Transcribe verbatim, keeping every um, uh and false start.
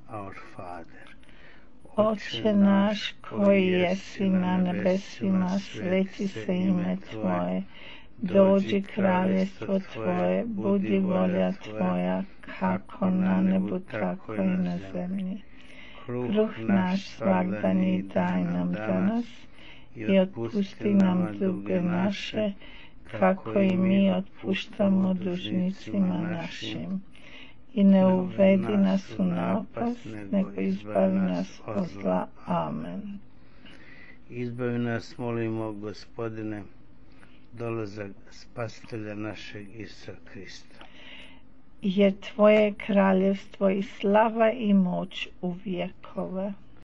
our Father. Oče naš koji jesi na nebesima, sveti se ime Tvoje, dođi kraljestvo Tvoje, budi volja Tvoja, kako na nebu, tako i na zemlji. Kruh naš svagdanji daj nam danas i otpusti nam duge naše, kako i mi otpuštamo dužnicima našim. I ne uvedi nas u napast, nego izbavi nas od zla. Amen. Izbavi nas, molimo, Gospodine, dolazak Spasitelja našeg Isusa Krista. Jer Tvoje kraljevstvo i slava i moć u vjekove.